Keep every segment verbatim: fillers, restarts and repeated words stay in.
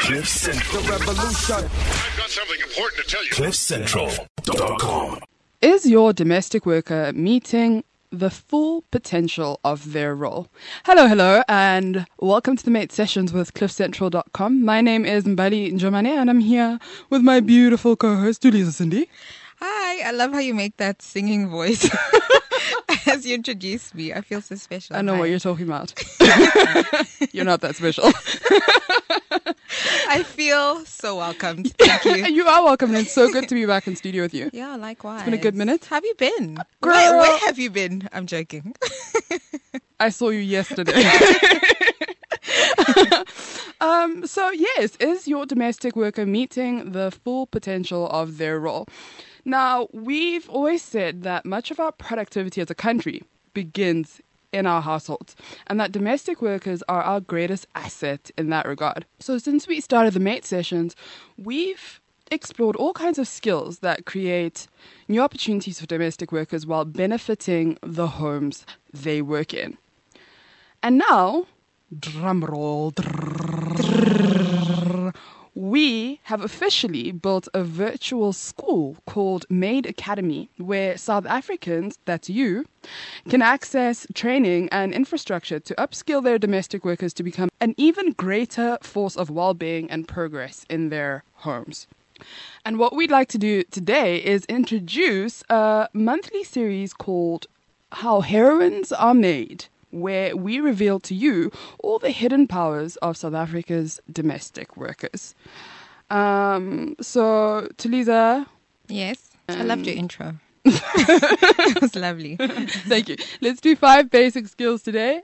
Cliff Central. The revolution. I've got something important to tell you. cliff central dot com. Is your domestic worker meeting the full potential of their role? Hello, hello, and welcome to the Mate Sessions with cliff central dot com. My name is Mbali Njomane, and I'm here with my beautiful co-host, Tulisa Cindy. Hi, I love how you make that singing voice as you introduce me. I feel so special. I know Hi. what you're talking about. You're not that special. I feel so welcomed. Thank you. You are welcome, and it's so good to be back in studio with you. Yeah, likewise. It's been a good minute. Have you been? Girl. Where, where have you been? I'm joking. I saw you yesterday. um, so yes, is your domestic worker meeting the full potential of their role? Now, we've always said that much of our productivity as a country begins in our households, and that domestic workers are our greatest asset in that regard. So since we started the Mate Sessions, we've explored all kinds of skills that create new opportunities for domestic workers while benefiting the homes they work in. And now, drum roll, we have officially built a virtual school called Maid Academy, where South Africans, that's you, can access training and infrastructure to upskill their domestic workers to become an even greater force of well-being and progress in their homes. And what we'd like to do today is introduce a monthly series called How Heroines Are Made, where we reveal to you all the hidden powers of South Africa's domestic workers. Um, so, Tulisa. Yes, Um, I loved your intro. It was lovely. Thank you. Let's do five basic skills today,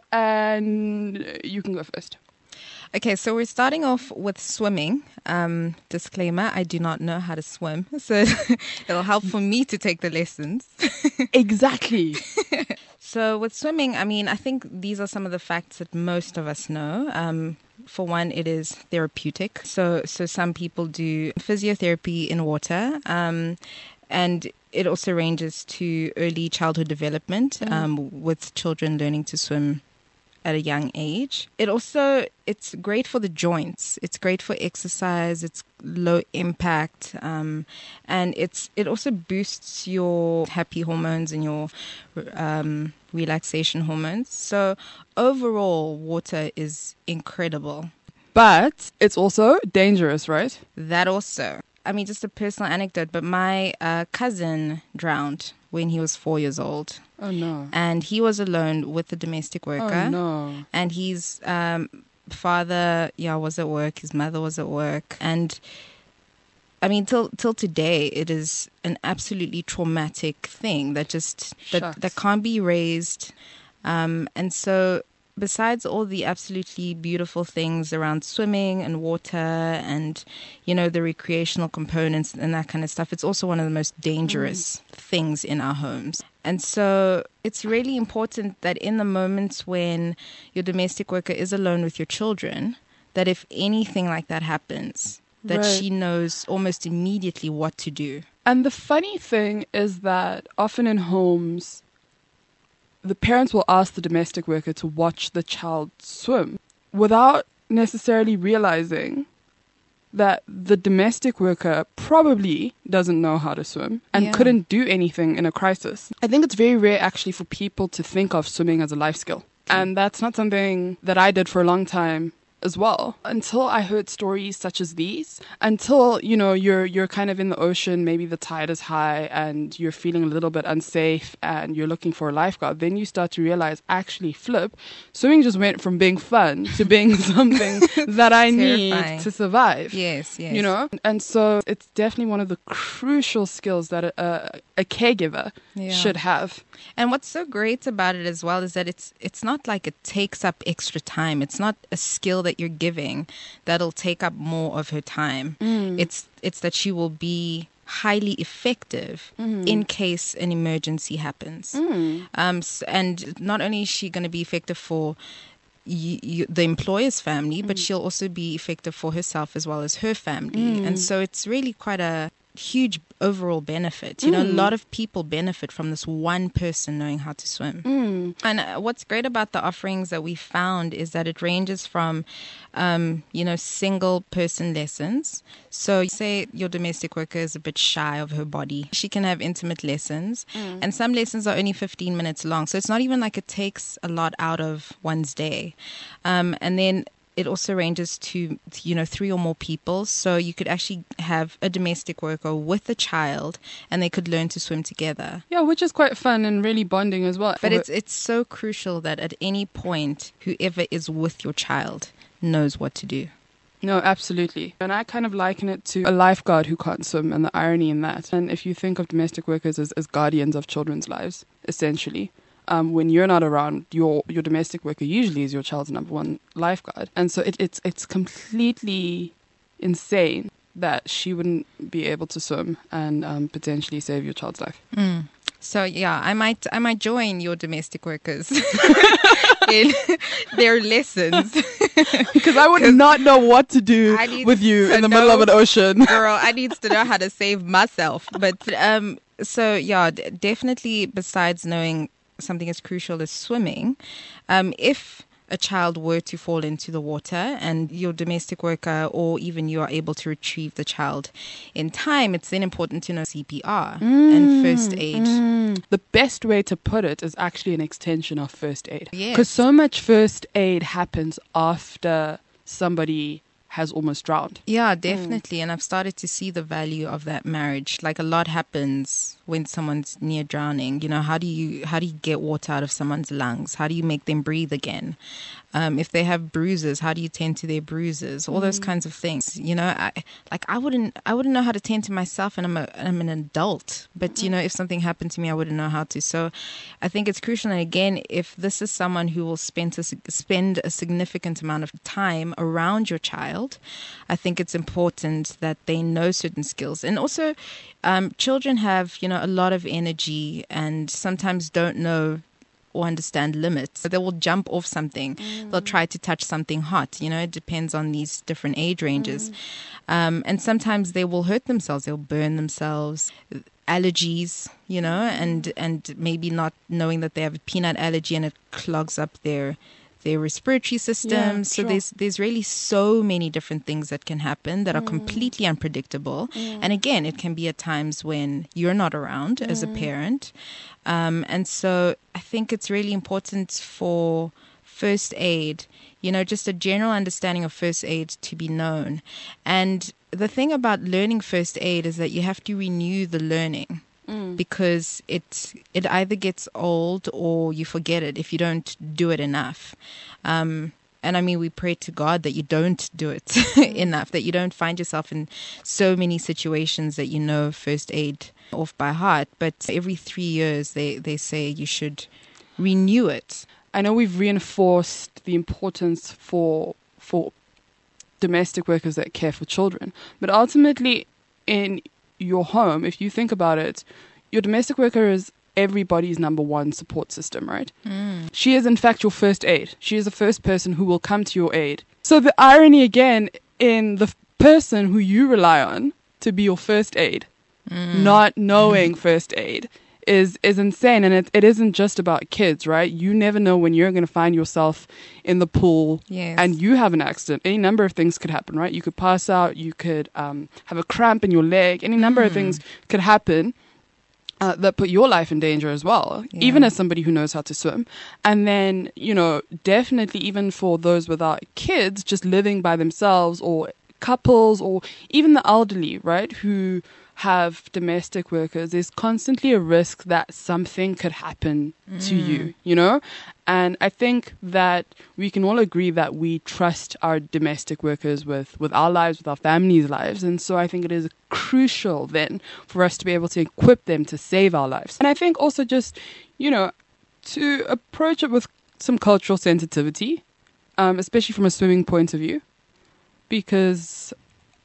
and you can go first. Okay, so we're starting off with swimming. Um, disclaimer, I do not know how to swim, so it'll help for me to take the lessons. Exactly. So with swimming, I mean, I think these are some of the facts that most of us know. Um, for one, it is therapeutic. So so some people do physiotherapy in water, um, and it also ranges to early childhood development um, with children learning to swim at a young age. It also, it's great for the joints. It's great for exercise. It's low impact. Um, and it's it also boosts your happy hormones and your um, relaxation hormones. So overall, water is incredible. But it's also dangerous, right? That also. I mean, just a personal anecdote, but my uh, cousin drowned when he was four years old. Oh, no. And he was alone with the domestic worker. Oh, no. And his um, father, yeah, was at work. His mother was at work. And I mean, till till today, it is an absolutely traumatic thing that just that, Shucks. that can't be erased. Um, and so, besides all the absolutely beautiful things around swimming and water and, you know, the recreational components and that kind of stuff, it's also one of the most dangerous mm. things in our homes. And so it's really important that in the moments when your domestic worker is alone with your children, that if anything like that happens, that right. she knows almost immediately what to do. And the funny thing is that often in homes, the parents will ask the domestic worker to watch the child swim without necessarily realizing that the domestic worker probably doesn't know how to swim and Yeah. couldn't do anything in a crisis. I think it's very rare actually for people to think of swimming as a life skill. And that's not something that I did for a long time as well, until I heard stories such as these, until, you know, you're you're kind of in the ocean, maybe the tide is high and you're feeling a little bit unsafe and you're looking for a lifeguard, then you start to realize, actually, flip, swimming just went from being fun to being something that I need Terrifying. to survive. Yes, yes. You know? And so it's definitely one of the crucial skills that a, a, a caregiver Yeah. should have. And what's so great about it as well is that it's it's not like it takes up extra time. It's not a skill that you're giving that'll take up more of her time. Mm. It's it's that she will be highly effective Mm. in case an emergency happens. Mm. Um, s- and not only is she going to be effective for y- y- the employer's family, but she'll also be effective for herself as well as her family. Mm. And so it's really quite a huge overall benefit. You know, a lot of people benefit from this one person knowing how to swim. Mm. And uh, what's great about the offerings that we found is that it ranges from, um, you know, single person lessons. So say your domestic worker is a bit shy of her body. She can have intimate lessons. Mm. And some lessons are only fifteen minutes long. So it's not even like it takes a lot out of one's day. Um, and then it also ranges to, you know, three or more people. So you could actually have a domestic worker with a child and they could learn to swim together. Yeah, which is quite fun and really bonding as well. But it's it's so crucial that at any point, whoever is with your child knows what to do. No, absolutely. And I kind of liken it to a lifeguard who can't swim and the irony in that. And if you think of domestic workers as, as guardians of children's lives, essentially, Um, when you're not around, your your domestic worker usually is your child's number one lifeguard. And so it, it's it's completely insane that she wouldn't be able to swim and um, potentially save your child's life. Mm. So yeah, I might I might join your domestic workers in their lessons. Because I would not know what to do with you in the middle of an ocean. Girl, I need to know how to save myself. But um, so yeah, d- definitely besides knowing something as crucial as swimming, um, if a child were to fall into the water and your domestic worker or even you are able to retrieve the child in time, it's then important to know C P R mm, and first aid. Mm. The best way to put it is actually an extension of first aid. Yes. Because so much first aid happens after somebody has almost drowned. Yeah, definitely. Mm. And I've started to see the value of that marriage. Like a lot happens when someone's near drowning. You know, how do you how do you get water out of someone's lungs? How do you make them breathe again? Um, if they have bruises, how do you tend to their bruises? All mm. those kinds of things. You know, I, like I wouldn't I wouldn't know how to tend to myself, and I'm a I'm an adult. But you know, if something happened to me, I wouldn't know how to. So, I think it's crucial. And again, if this is someone who will spend a, spend a significant amount of time around your child, I think it's important that they know certain skills. And also, um, children have, you know, a lot of energy and sometimes don't know or understand limits. So they will jump off something. Mm. They'll try to touch something hot. You know, it depends on these different age ranges. Mm. Um, and sometimes they will hurt themselves. They'll burn themselves. Allergies, you know, and, and maybe not knowing that they have a peanut allergy and it clogs up their their respiratory system. Yeah, so sure. there's there's really so many different things that can happen that mm. are completely unpredictable. Mm. And again, it can be at times when you're not around mm. as a parent. Um, and so I think it's really important for first aid, you know, just a general understanding of first aid to be known. And the thing about learning first aid is that you have to renew the learning. Mm. Because it it either gets old or you forget it if you don't do it enough. Um, and I mean, we pray to God that you don't do it mm. enough, that you don't find yourself in so many situations that you know first aid off by heart. But every three years, they, they say you should renew it. I know we've reinforced the importance for for domestic workers that care for children, but ultimately in your home, if you think about it, your domestic worker is everybody's number one support system, right? Mm. She is in fact your first aid. She is the first person who will come to your aid. So the irony again in the person who you rely on to be your first aid, mm. not knowing mm. first aid is is insane. And it, it isn't just about kids, right? You never know when you're going to find yourself in the pool yes. and you have an accident. Any number of things could happen, right? You could pass out, you could um, have a cramp in your leg, any number mm. of things could happen uh, that put your life in danger as well, yeah. even as somebody who knows how to swim. And then, you know, definitely even for those without kids, just living by themselves, or couples, or even the elderly, right, who have domestic workers, there's constantly a risk that something could happen mm. to you, you know? And I think that we can all agree that we trust our domestic workers with, with our lives, with our families' lives. And so I think it is crucial then for us to be able to equip them to save our lives. And I think also just, you know, to approach it with some cultural sensitivity, um, especially from a swimming point of view, because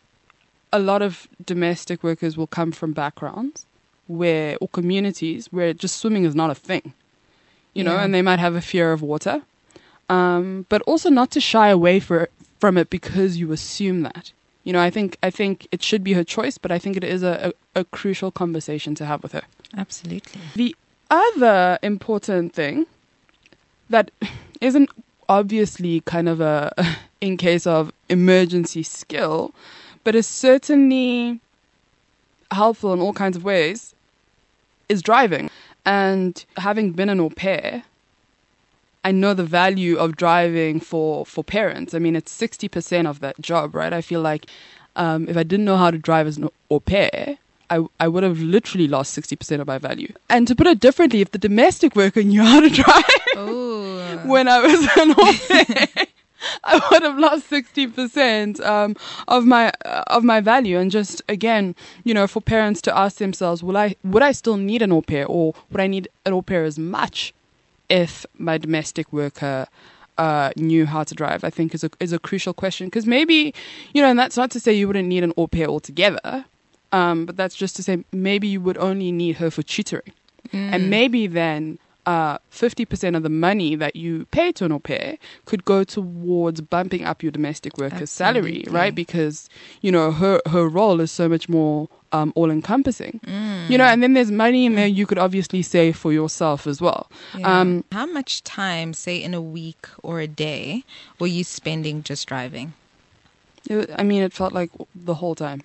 a lot of domestic workers will come from backgrounds where, or communities where just swimming is not a thing, you yeah. know, and they might have a fear of water, um, but also not to shy away for, from it because you assume that, You know, I think I think it should be her choice, but I think it is a, a, a crucial conversation to have with her. Absolutely. The other important thing that isn't obviously kind of a in case of emergency skill, but is certainly helpful in all kinds of ways, is driving. And having been an au pair, I know the value of driving for, for parents. I mean, it's sixty percent of that job, right? I feel like um, if I didn't know how to drive as an au pair, I, I would have literally lost sixty percent of my value. And to put it differently, if the domestic worker knew how to drive Ooh. when I was an au pair, I would have lost sixty percent um, of my uh, of my value. And just, again, you know, for parents to ask themselves, will I, would I still need an au pair, or would I need an au pair as much if my domestic worker uh, knew how to drive, I think is a is a crucial question. Because maybe, you know, and that's not to say you wouldn't need an au pair altogether, um, but that's just to say maybe you would only need her for tutoring. Mm. And maybe then uh, fifty percent of the money that you pay to an au pair could go towards bumping up your domestic worker's salary, right? Because, you know, her, her role is so much more um, all-encompassing. Mm. You know, and then there's money in there you could obviously save for yourself as well. Yeah. Um, How much time, say in a week or a day, were you spending just driving? it, I mean, it felt like the whole time.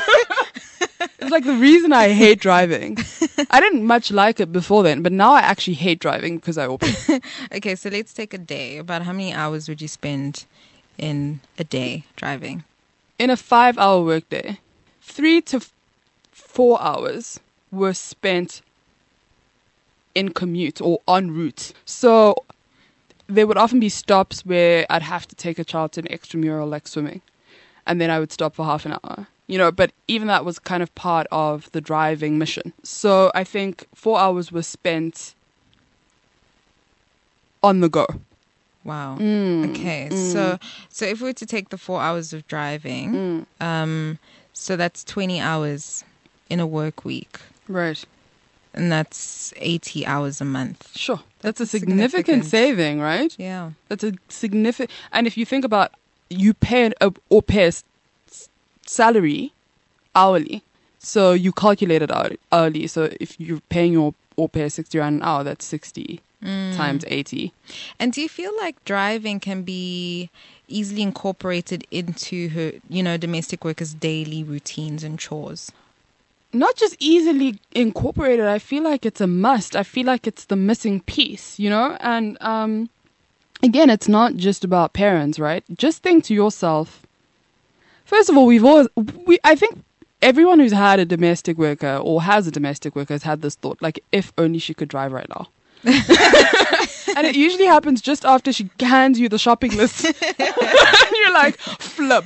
It's like the reason I hate driving. I didn't much like it before then, but now I actually hate driving because I open. Okay, so let's take a day. About how many hours would you spend in a day driving? In a five-hour workday, three to f- four hours were spent in commute or en route. So there would often be stops where I'd have to take a child to an extramural like swimming, and then I would stop for half an hour. You know, but even that was kind of part of the driving mission. So I think four hours was spent on the go. Wow. Mm, okay, mm. so so if we were to take the four hours of driving, Mm. um, so that's twenty hours in a work week, Right. and that's eighty hours a month. Sure. That's, That's a significant, significant. saving, right? Yeah. That's a significant... And if you think about, you pay an au au pair's salary hourly. So you calculate it out hourly. So if you're paying your au pair sixty rand an hour, that's sixty Mm. times eighty. And do you feel like driving can be easily incorporated into her, you know, domestic workers' daily routines and chores? Not just easily incorporated. I feel like it's a must. I feel like it's the missing piece, you know? And um, again, it's not just about parents, right? Just think to yourself, first of all, we've always, we, I think everyone who's had a domestic worker or has a domestic worker has had this thought, like, if only she could drive right now. And it usually happens just after she hands you the shopping list. And you're like, flip.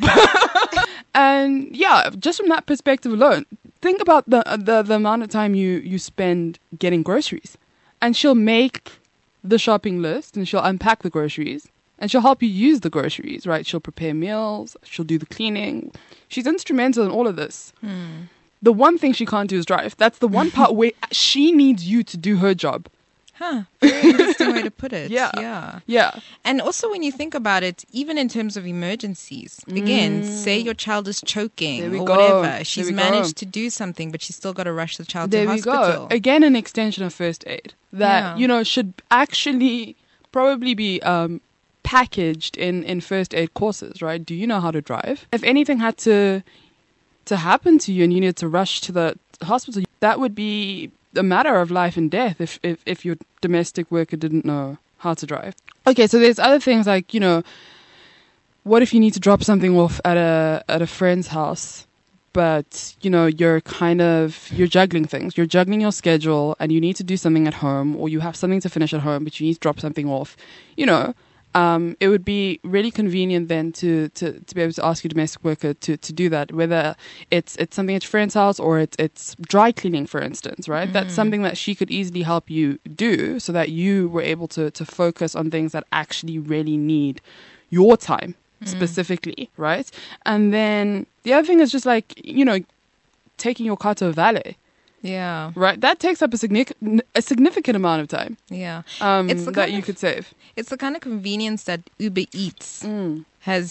And yeah, just from that perspective alone, think about the, the the amount of time you, you spend getting groceries. And she'll make the shopping list and she'll unpack the groceries. And she'll help you use the groceries, right? She'll prepare meals. She'll do the cleaning. She's instrumental in all of this. Hmm. The one thing she can't do is drive. That's the one part where she needs you to do her job. Huh. Very interesting way to put it. Yeah. Yeah. Yeah. And also when you think about it, even in terms of emergencies, again, say your child is There choking we or go. whatever. There She's we go. managed to do something, but she's still got to rush the child There to we hospital. go. Again, an extension of first aid that, Yeah. you know, should actually probably be um, packaged in, in first aid courses, right? Do you know how to drive? If anything had to to happen to you and you needed to rush to the hospital, that would be a matter of life and death if, if, if your domestic worker didn't know how to drive. Okay, so there's other things like, you know, what if you need to drop something off at a at a friend's house, but, you know, you're kind of, you're juggling things. You're juggling your schedule and you need to do something at home, or you have something to finish at home, but you need to drop something off. You know, um, it would be really convenient then to, to, to be able to ask your domestic worker to, to do that, whether it's it's something at your friend's house or it's, it's dry cleaning, for instance, right? Mm. That's something that she could easily help you do so that you were able to, to focus on things that actually really need your time. Specifically, right? And then the other thing is just like, you know, taking your car to a valet, Yeah. right? That takes up a significant a significant amount of time Yeah. um, It's the that kind you of- could save. It's the kind of convenience that Uber Eats Mm. has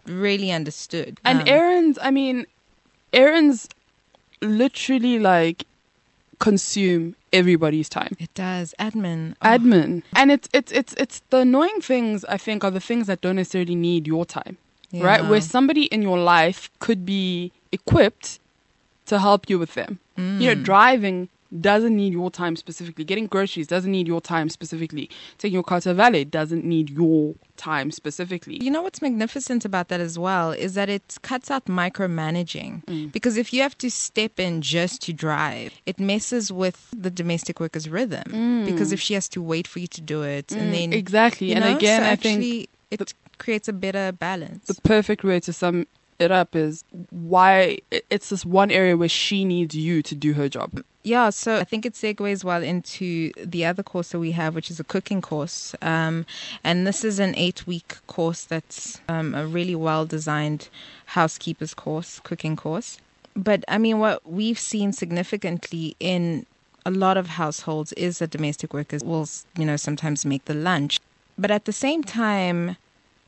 really understood. And Um, errands, I mean, errands literally like consume everybody's time. it does. Admin. Oh, Admin. And it's it's it's it's the annoying things, I think, are the things that don't necessarily need your time. Right? yeah. Where somebody in your life could be equipped to help you with them. Mm. You know, driving doesn't need your time specifically. Getting groceries doesn't need your time specifically. Taking your car to a valet doesn't need your time specifically. You know what's magnificent about that as well is that it cuts out micromanaging. Mm. Because if you have to step in just to drive, it messes with the domestic worker's rhythm. Because if she has to wait for you to do it, and then Mm. Exactly. you And know, again, so I think actually it creates a better balance. the perfect way to sum it up is why it- it's this one area where she needs you to do her job. Yeah, so I think it segues well into the other course that we have, which is a cooking course. Um, and this is an eight-week course that's um, a really well-designed housekeeper's course, cooking course. But, I mean, what we've seen significantly in a lot of households is that domestic workers will, you know, sometimes make the lunch. But at the same time,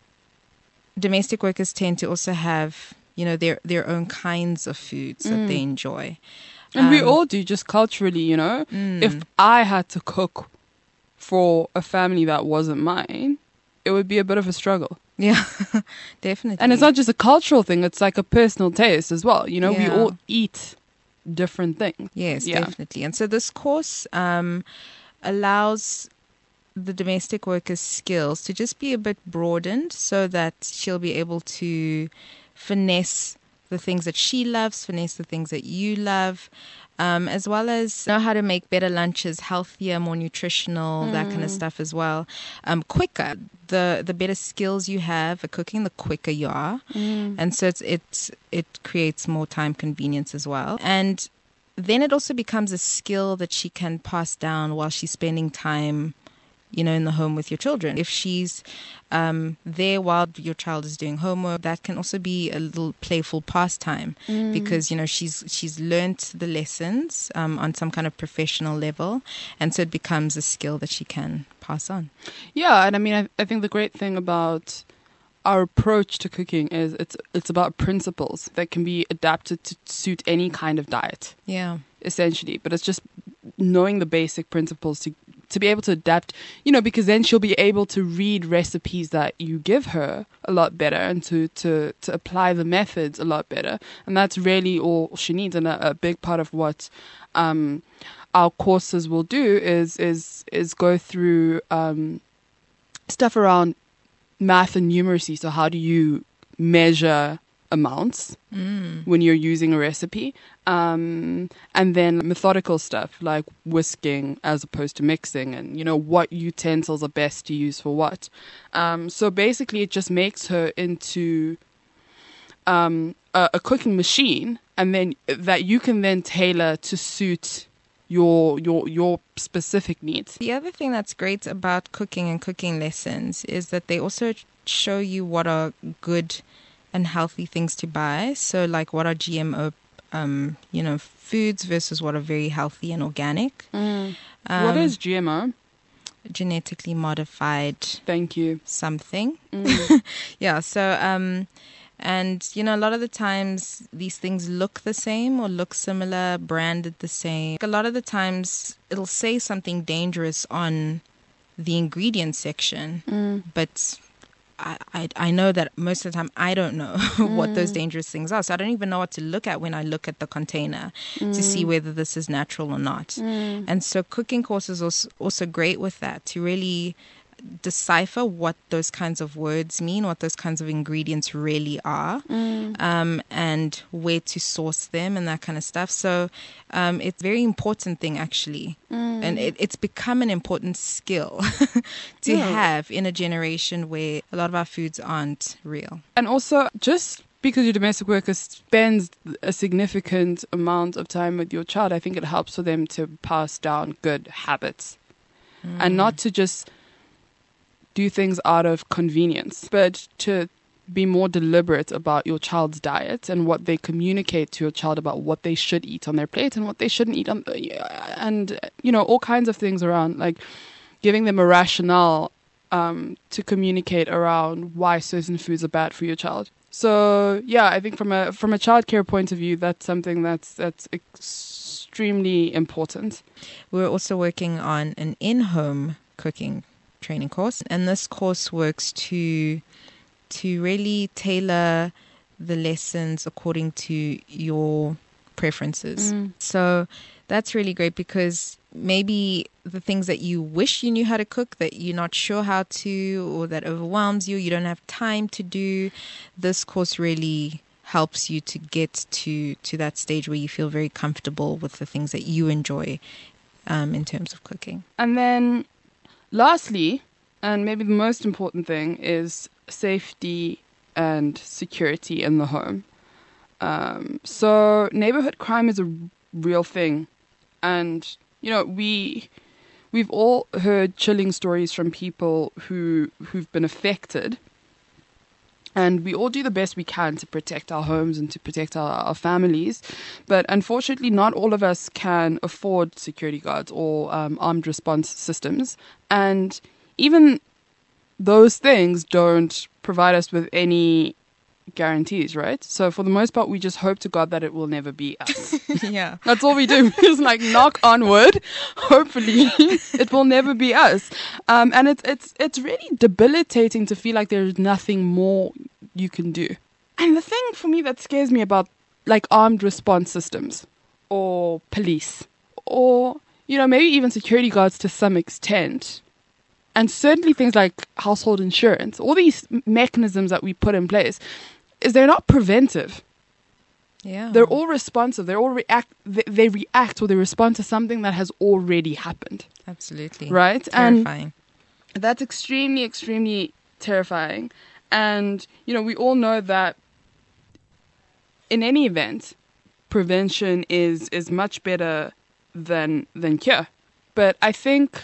domestic workers tend to also have, you know, their, their own kinds of foods that they enjoy. And we Um, all do, just culturally, you know. Mm. If I had to cook for a family that wasn't mine, it would be a bit of a struggle. Yeah, definitely. And it's not just a cultural thing, it's like a personal taste as well. You know, we Yeah. all eat different things. Yes, Yeah. definitely. And so this course um, allows the domestic worker's skills to just be a bit broadened so that she'll be able to finesse the things that she loves, finesse the things that you love, um, as well as know how to make better lunches, healthier, more nutritional, that kind of stuff as well. Um, quicker. The the better skills you have at cooking, the quicker you are. And so it's, it's it creates more time convenience as well. And then it also becomes a skill that she can pass down while she's spending time, you know, in the home with your children. If she's um, there while your child is doing homework, that can also be a little playful pastime because, you know, she's she's learnt the lessons um, on some kind of professional level. And so it becomes a skill that she can pass on. Yeah, and I mean, I, I think the great thing about our approach to cooking is it's it's about principles that can be adapted to suit any kind of diet, Yeah. essentially. But it's just knowing the basic principles to to be able to adapt, you know, because then she'll be able to read recipes that you give her a lot better and to, to, to apply the methods a lot better. And that's really all she needs. And a, a big part of what um, our courses will do is is is go through um, stuff around math and numeracy. So how do you measure amounts when you're using a recipe, um, and then methodical stuff like whisking as opposed to mixing, and you know what utensils are best to use for what. Um, so basically, it just makes her into um, a, a cooking machine, and then that you can then tailor to suit your your your specific needs. The other thing that's great about cooking and cooking lessons is that they also show you what are good and healthy things to buy. So like what are G M O, um, you know, foods versus what are very healthy and organic. what Um, is G M O? Genetically modified Thank you. something. Mm. Yeah. So, um, and you know, a lot of the times these things look the same or look similar, branded the same. A lot of the times it'll say something dangerous on the ingredient section, Mm. but I, I I know that most of the time I don't know what those dangerous things are. So I don't even know what to look at when I look at the container to see whether this is natural or not. And so cooking courses are also, also great with that, to really decipher what those kinds of words mean, what those kinds of ingredients really are, um, and where to source them and that kind of stuff. So um, it's a very important thing, actually. And it, it's become an important skill to Yeah. have in a generation where a lot of our foods aren't real. And also, just because your domestic worker spends a significant amount of time with your child, I think it helps for them to pass down good habits and not to just do things out of convenience, but to be more deliberate about your child's diet and what they communicate to your child about what they should eat on their plate and what they shouldn't eat on, and you know, all kinds of things around, like giving them a rationale um, to communicate around why certain foods are bad for your child. So yeah, I think from a from a childcare point of view, that's something that's that's extremely important. We're also working on an in-home cooking training course, and this course works to to really tailor the lessons according to your preferences. Mm. So that's really great, because maybe the things that you wish you knew how to cook that you're not sure how to, or that overwhelms you, you don't have time to do, this course really helps you to get to to that stage where you feel very comfortable with the things that you enjoy um, in terms of cooking. And then lastly, and maybe the most important thing, is safety and security in the home. Um, so neighborhood crime is a real thing. And, you know, we, we've all heard chilling stories from people who, who've been affected. And we all do the best we can to protect our homes and to protect our, our families. But unfortunately, not all of us can afford security guards or um, armed response systems. And even those things don't provide us with any guarantees, right? So for the most part, we just hope to God that it will never be us. Yeah. That's all we do. Is like knock on wood. Hopefully, it will never be us. Um, and it's it's it's really debilitating to feel like there's nothing more you can do. And the thing for me that scares me about like armed response systems, or police, or you know maybe even security guards to some extent, and certainly things like household insurance, all these mechanisms that we put in place, is they're not preventive. Yeah. They're all responsive. They're all react. They, they react or they respond to something that has already happened. Absolutely. Right? Terrifying. And that's extremely, extremely terrifying. And, you know, we all know that in any event, prevention is, is much better than than cure. But I think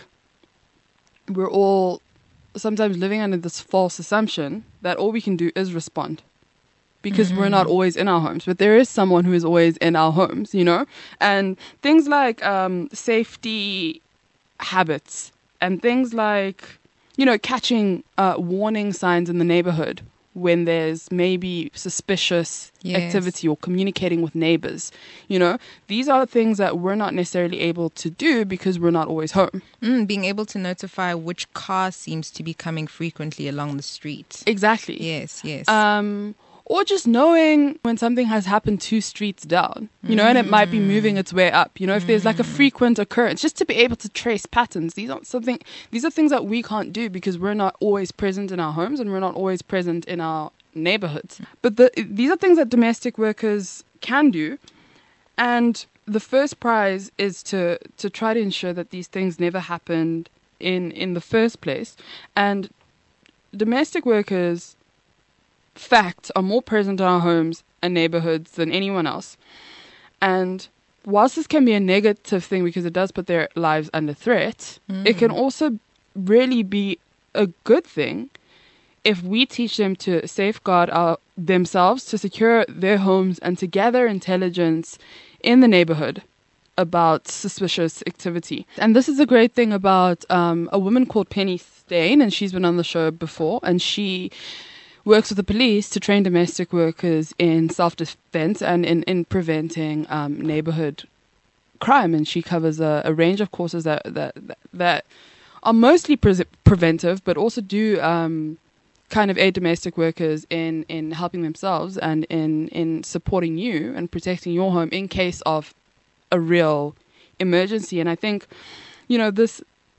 we're all sometimes living under this false assumption that all we can do is respond. Because mm-hmm. we're not always in our homes, but there is someone who is always in our homes, you know? And things like um, safety habits and things like, you know, catching uh, warning signs in the neighborhood when there's maybe suspicious yes. activity, or communicating with neighbors, you know? These are things that we're not necessarily able to do because we're not always home. Mm, being able to notify which car seems to be coming frequently along the street. Exactly. Yes, yes. Um... Or just knowing when something has happened two streets down, you know, mm. and it might be moving its way up. You know, if mm. there's like a frequent occurrence, just to be able to trace patterns. These aren't something. These are things that we can't do because we're not always present in our homes and we're not always present in our neighborhoods. But the, these are things that domestic workers can do, and the first prize is to to try to ensure that these things never happened in in the first place. And domestic workers, fact, are more present in our homes and neighborhoods than anyone else. And whilst this can be a negative thing because it does put their lives under threat, mm. it can also really be a good thing if we teach them to safeguard our, themselves, to secure their homes, and to gather intelligence in the neighborhood about suspicious activity. And this is a great thing about um, a woman called Penny Stain, and she's been on the show before, and she works with the police to train domestic workers in self-defense and in, in preventing um, neighborhood crime. And she covers a, a range of courses that that, that are mostly pre- preventive, but also do um, kind of aid domestic workers in, in helping themselves and in, in supporting you and protecting your home in case of a real emergency. And I think, you know, this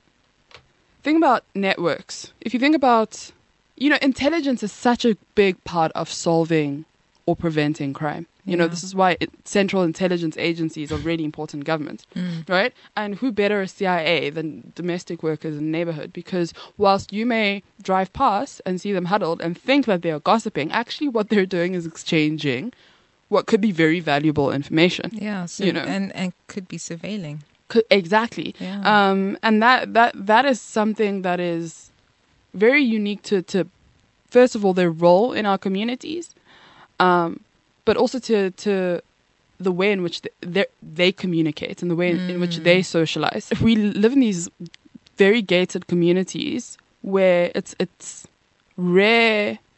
thing about networks, if you think about, you know, intelligence is such a big part of solving or preventing crime. You yeah. know, this is why it, central intelligence agencies are really important in government, mm. right? And who better a C I A than domestic workers in the neighborhood? Because whilst you may drive past and see them huddled and think that they are gossiping, actually what they're doing is exchanging what could be very valuable information. Yeah, so, you know, and, and could be surveilling. Could, exactly. Yeah. Um, and that, that that is something that is very unique to, to, first of all, their role in our communities, um, but also to to the way in which they, they communicate and the way in, mm. in which they socialize. If we live in these very gated communities where it's it's rare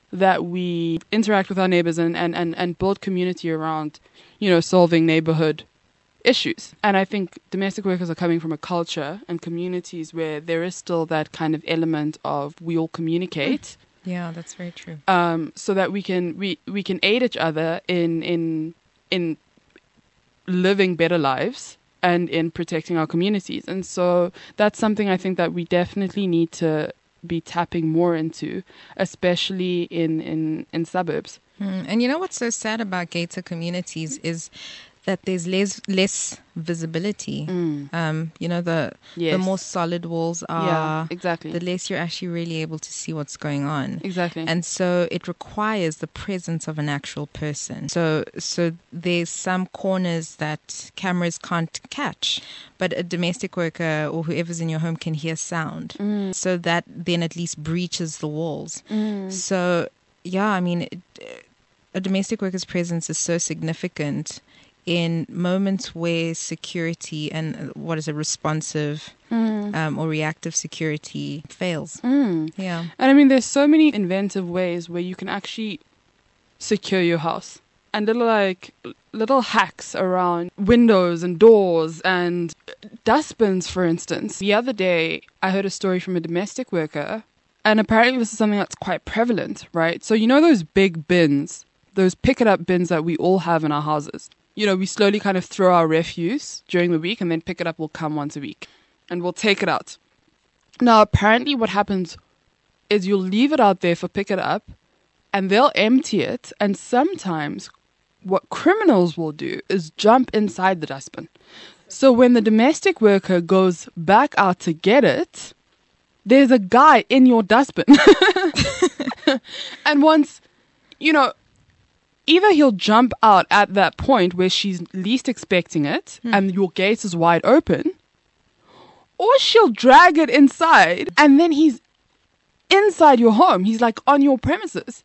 that we interact with our neighbors and, and, and, and build community around, you know, solving neighborhood issues. And I think domestic workers are coming from a culture and communities where there is still that kind of element of we all communicate. Yeah, that's very true. Um, so that we can we, we can aid each other in in in living better lives and in protecting our communities. And so that's something I think that we definitely need to be tapping more into, especially in, in, in suburbs. Mm. And you know what's so sad about gated communities is that there's less less visibility. Mm. Um, you know, the Yes. the more solid walls are, Yeah, exactly. the less you're actually really able to see what's going on. Exactly. And so it requires the presence of an actual person. So so there's some corners that cameras can't catch, but a domestic worker or whoever's in your home can hear sound. Mm. So that then at least breaches the walls. Mm. So, yeah, I mean, it, a domestic worker's presence is so significant in moments where security and uh, what is a responsive Mm. um, or reactive security fails. Mm. Yeah. And I mean, there's so many inventive ways where you can actually secure your house, and little like little hacks around windows and doors and dustbins, for instance. The other day, I heard a story from a domestic worker, and apparently this is something that's quite prevalent, right? So you know those big bins, those pick-it-up bins that we all have in our houses. You know, we slowly kind of throw our refuse during the week, and then pick it up will come once a week, and we'll take it out. Now, apparently what happens is you'll leave it out there for pick it up, and they'll empty it, and sometimes what criminals will do is jump inside the dustbin. So when the domestic worker goes back out to get it, there's a guy in your dustbin. And once, you know, either he'll jump out at that point where she's least expecting it Hmm. and your gate is wide open, or she'll drag it inside and then he's inside your home. He's like on your premises.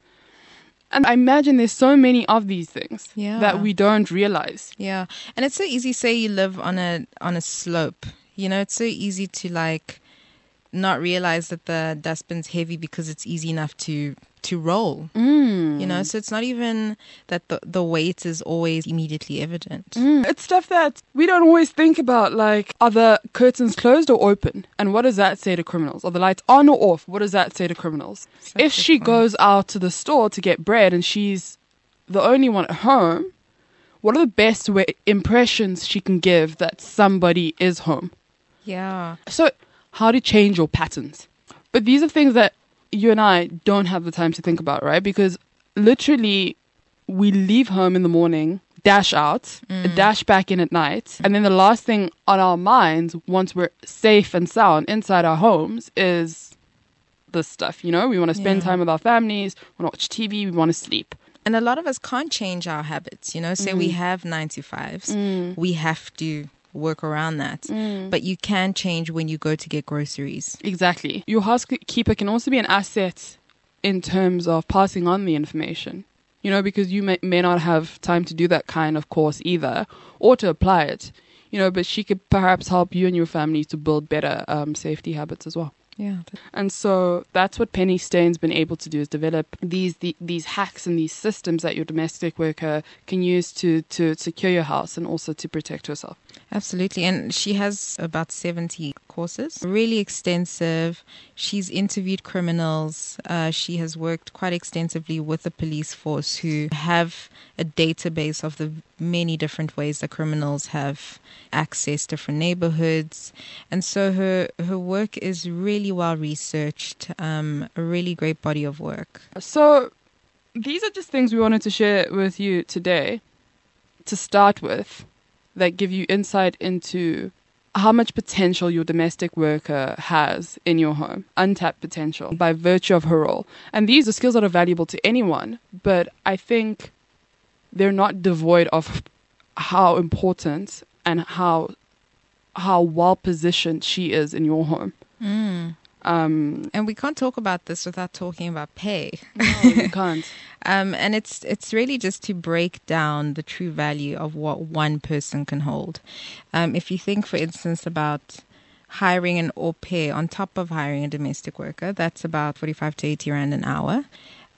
And I imagine there's so many of these things Yeah. that we don't realize. Yeah. And it's so easy, say you live on a on a slope. You know, it's so easy to like not realize that the dustbin's heavy because it's easy enough to to roll. Mm. You know, so it's not even that the the weight is always immediately evident. Mm. It's stuff that we don't always think about, like, are the curtains closed or open? And what does that say to criminals? Are the lights on or off? What does that say to criminals? Such If a she point. goes out to the store to get bread and she's the only one at home, what are the best way impressions she can give that somebody is home? Yeah. So, how to change your patterns. But these are things that you and I don't have the time to think about, right? Because literally, we leave home in the morning, dash out, dash back in at night, and then the last thing on our minds, once we're safe and sound inside our homes, is this stuff. You know, we want to spend Yeah. time with our families, we want to watch T V, we want to sleep. And a lot of us can't change our habits. You know, say we have nine to fives, we have to work around that. But you can change when you go to get groceries. Exactly. Your housekeeper can also be an asset in terms of passing on the information, you know, because you may, may not have time to do that kind of course either, or to apply it, you know, but she could perhaps help you and your family to build better um, safety habits as well. Yeah. And so that's what Penny Stain's been able to do, is develop these the, these hacks and these systems that your domestic worker can use to, to secure your house and also to protect herself. Absolutely. And she has about seventy courses, really extensive. She's interviewed criminals. Uh, she has worked quite extensively with the police force, who have a database of the many different ways that criminals have accessed different neighborhoods. And so her, her work is really well researched, um, a really great body of work. So these are just things we wanted to share with you today to start with, that give you insight into how much potential your domestic worker has in your home, untapped potential by virtue of her role. And these are skills that are valuable to anyone, but I think they're not devoid of how important and how how well positioned she is in your home. Mm. Um, And we can't talk about this without talking about pay. no, you can't. Um, and it's it's really just to break down the true value of what one person can hold. Um, if you think, for instance, about hiring an au pair on top of hiring a domestic worker, that's about forty-five to eighty rand an hour.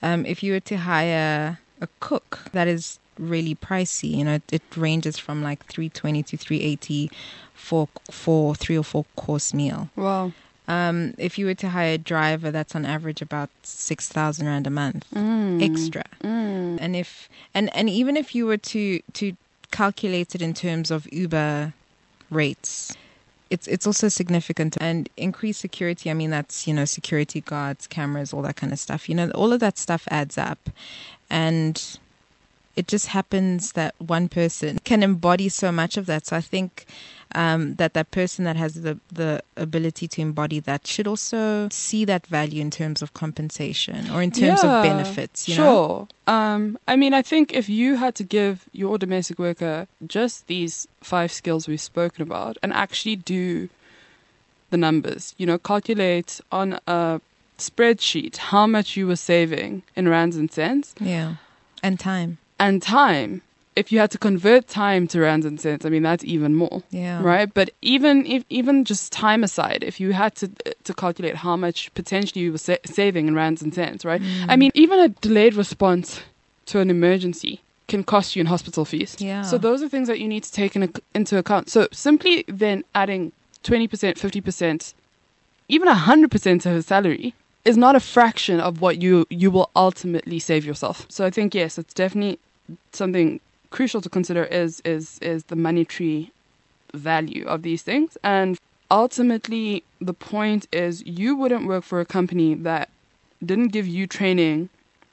Um, if you were to hire a cook, that is really pricey. You know, it, it ranges from like three twenty to three eighty for for three or four course meal. Wow. Um, if you were to hire a driver, that's on average about six thousand rand a month Mm. extra. Mm. And if and, and even if you were to to calculate it in terms of Uber rates, it's it's also significant. And increased security, I mean, that's, you know, security guards, cameras, all that kind of stuff. You know, all of that stuff adds up. And it just happens that one person can embody so much of that. So I think um, that that person that has the, the ability to embody that should also see that value in terms of compensation or in terms Yeah, of benefits. You know? Sure. Um, I mean, I think if you had to give your domestic worker just these five skills we've spoken about and actually do the numbers, you know, calculate on a spreadsheet how much you were saving in rands and cents. Yeah. And time. And time, if you had to convert time to rands and cents, I mean, that's even more. Yeah. Right? But even if even just time aside, if you had to to calculate how much potentially you were sa- saving in rands and cents, right? Mm. I mean, even a delayed response to an emergency can cost you in hospital fees. Yeah. So those are things that you need to take in, into account. So simply then adding twenty percent, fifty percent, even one hundred percent to her salary is not a fraction of what you, you will ultimately save yourself. So I think, yes, it's definitely something crucial to consider is is is the monetary value of these things. And ultimately, the point is you wouldn't work for a company that didn't give you training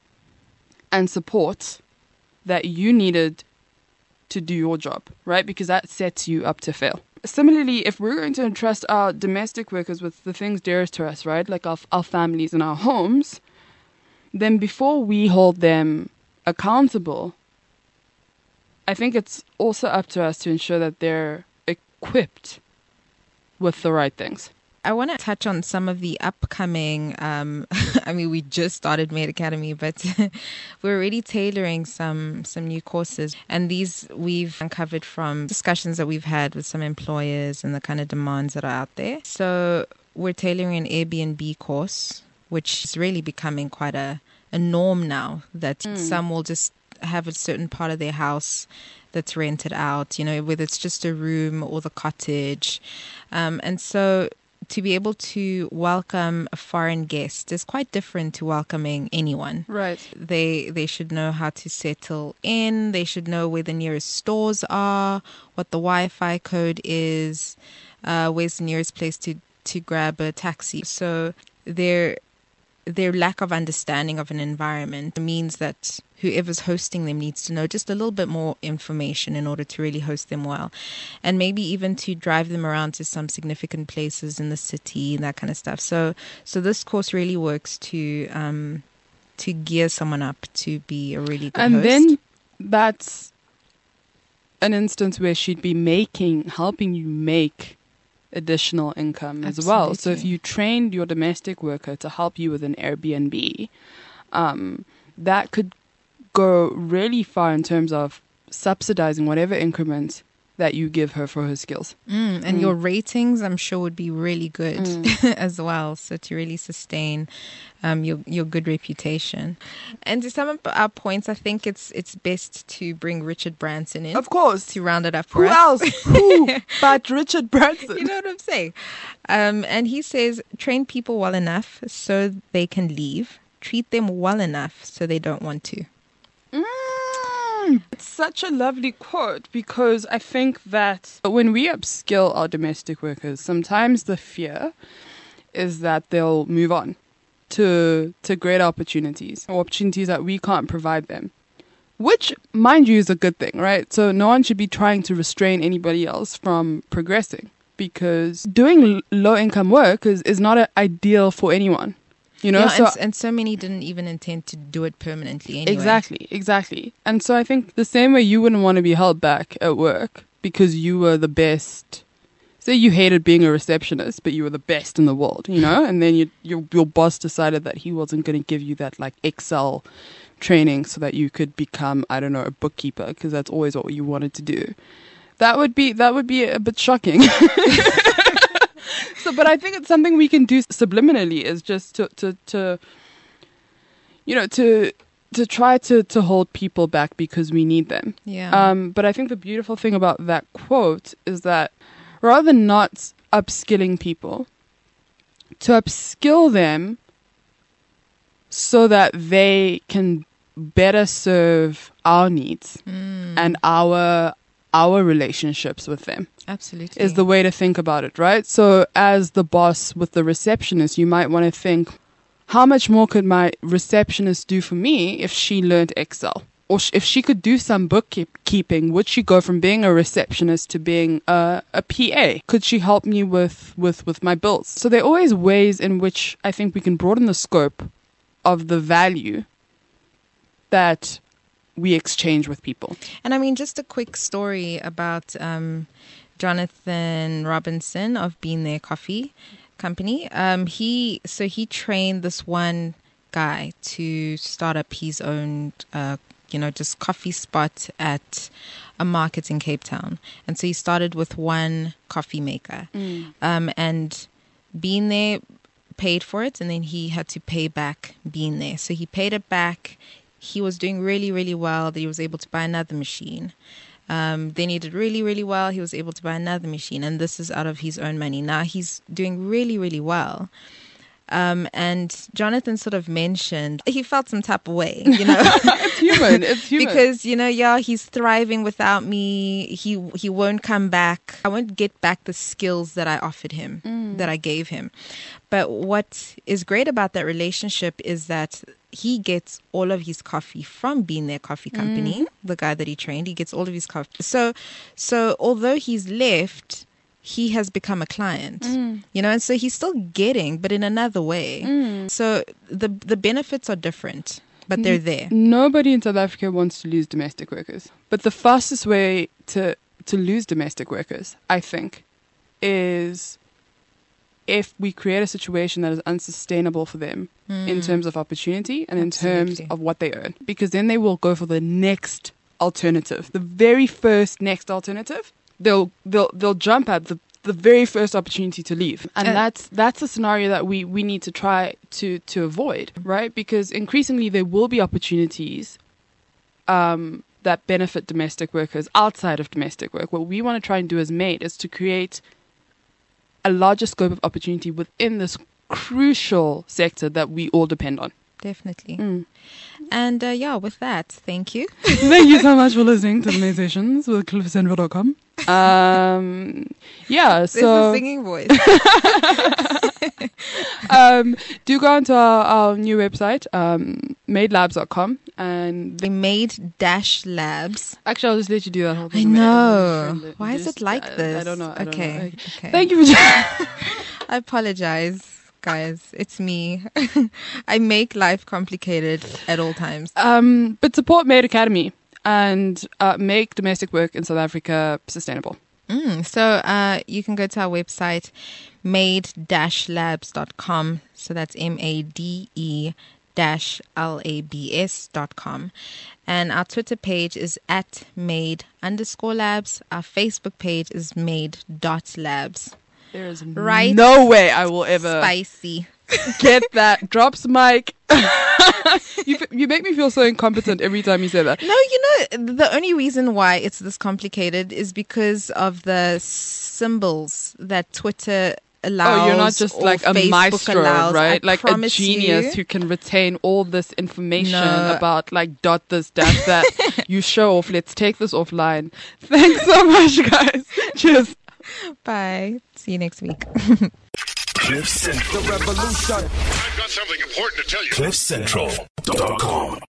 and support that you needed to do your job, right? Because that sets you up to fail. Similarly, if we're going to entrust our domestic workers with the things dearest to us, right, like our, our families and our homes, then before we hold them accountable, I think it's also up to us to ensure that they're equipped with the right things. I want to touch on some of the upcoming, um, I mean, we just started Made Academy, but we're already tailoring some some new courses. And these we've uncovered from discussions that we've had with some employers and the kind of demands that are out there. So we're tailoring an Airbnb course, which is really becoming quite a, a norm now, that mm. some will just have a certain part of their house that's rented out, you know, whether it's just a room or the cottage. Um, and so to be able to welcome a foreign guest is quite different to welcoming anyone. Right. They they should know how to settle in. They should know where the nearest stores are, what the Wi-Fi code is, uh, where's the nearest place to, to grab a taxi. So their their lack of understanding of an environment means that whoever's hosting them needs to know just a little bit more information in order to really host them well. And maybe even to drive them around to some significant places in the city and that kind of stuff. So so this course really works to um, to gear someone up to be a really good and host. And then that's an instance where she'd be making, helping you make additional income as well. So if you trained your domestic worker to help you with an Airbnb, um, that could go really far in terms of subsidizing whatever increment that you give her for her skills. Mm, and Mm. your ratings, I'm sure, would be really good Mm. as well. So to really sustain um, your your good reputation. And to sum up our points, I think it's it's best to bring Richard Branson in. Of course. To round it up for Who us. else? Who but Richard Branson? You know what I'm saying? Um, and he says, train people well enough so they can leave. Treat them well enough so they don't want to. Mm, it's such a lovely quote because I think that when we upskill our domestic workers, sometimes the fear is that they'll move on to to great opportunities or opportunities that we can't provide them. Which, mind you, is a good thing, right? So no one should be trying to restrain anybody else from progressing because doing l- low-income work is, is not a, ideal for anyone. You know, yeah, so and, and so many didn't even intend to do it permanently anyway. Exactly, exactly. And so I think the same way you wouldn't want to be held back at work because you were the best. Say you hated being a receptionist, but you were the best in the world, you know? And then you, your your boss decided that he wasn't going to give you that like Excel training so that you could become, I don't know, a bookkeeper because that's always what you wanted to do. That would be that would be a bit shocking. So, but I think it's something we can do subliminally is just to, to, to you know, to to try to, to hold people back because we need them. Yeah. Um, but I think the beautiful thing about that quote is that rather than not upskilling people, to upskill them so that they can better serve our needs Mm. and our our relationships with them Absolutely. is the way to think about it, right? So as the boss with the receptionist, you might want to think, how much more could my receptionist do for me if she learned Excel? Or sh- if she could do some bookkeeping, would she go from being a receptionist to being a, a P A? Could she help me with, with, with my bills? So there are always ways in which I think we can broaden the scope of the value that we exchange with people. And I mean, just a quick story about um, Jonathan Robinson of Bean There Coffee Company. Um, he so he trained this one guy to start up his own, uh, you know, just coffee spot at a market in Cape Town. And so he started with one coffee maker, Mm. um, and Bean There paid for it, and then he had to pay back Bean There. So he paid it back. He was doing really, really well that he was able to buy another machine. Um, then he did really, really well. He was able to buy another machine. And this is out of his own money. Now he's doing really, really well. Um, and Jonathan sort of mentioned he felt some type of way, you know. It's human. It's human. Because, you know, yeah, he's thriving without me. He he won't come back. I won't get back the skills that I offered him, Mm. that I gave him. But what is great about that relationship is that he gets all of his coffee from Bean There Coffee Company, the guy that he trained. He gets all of his coffee. So, so although he's left, he has become a client, you know, and so he's still getting, but in another way. So the the benefits are different, but they're there. Nobody in South Africa wants to lose domestic workers. But the fastest way to, to lose domestic workers, I think, is if we create a situation that is unsustainable for them in terms of opportunity and in terms Absolutely. of what they earn. Because then they will go for the next alternative, the very first next alternative. They'll they'll they'll jump at the the very first opportunity to leave, and Uh, that's that's a scenario that we we need to try to to avoid, right? Because increasingly there will be opportunities um, that benefit domestic workers outside of domestic work. What we want to try and do as MADE is to create a larger scope of opportunity within this crucial sector that we all depend on. Definitely. Mm. And uh, yeah, with that, thank you. Thank you so much for listening to the Main Sessions with cliff central dot com. Um, yeah, There's a so singing voice. um, do go onto our, our new website, um, made labs dot com, and We made Dash Labs. actually I'll just let you do that whole I thing. know. Why is Just- it like I- this? I don't know. I don't okay. know. Okay. Thank you for I apologize, guys. It's me. I make life complicated at all times. um, but support MADE Academy and uh, make domestic work in South Africa sustainable. Mm, so uh, you can go to our website, made dash labs dot com. So that's M A D E dash L A B S dot com. And our Twitter page is at made underscore labs. Our Facebook page is made dot labs. There is Right. no way I will ever Spicy. get that. Drops mic. you f- you make me feel so incompetent every time you say that. No, you know, the only reason why it's this complicated is because of the symbols that Twitter allows. Oh, you're not just or like a Facebook maestro, allows. right? I Like a promise genius you. who can retain all this information No. about like dot this, dash that. You show off. Let's take this offline. Thanks so much, guys. Cheers. Bye. See you next week. Cliff Central. The revolution. I've got something important to tell you. cliff central dot com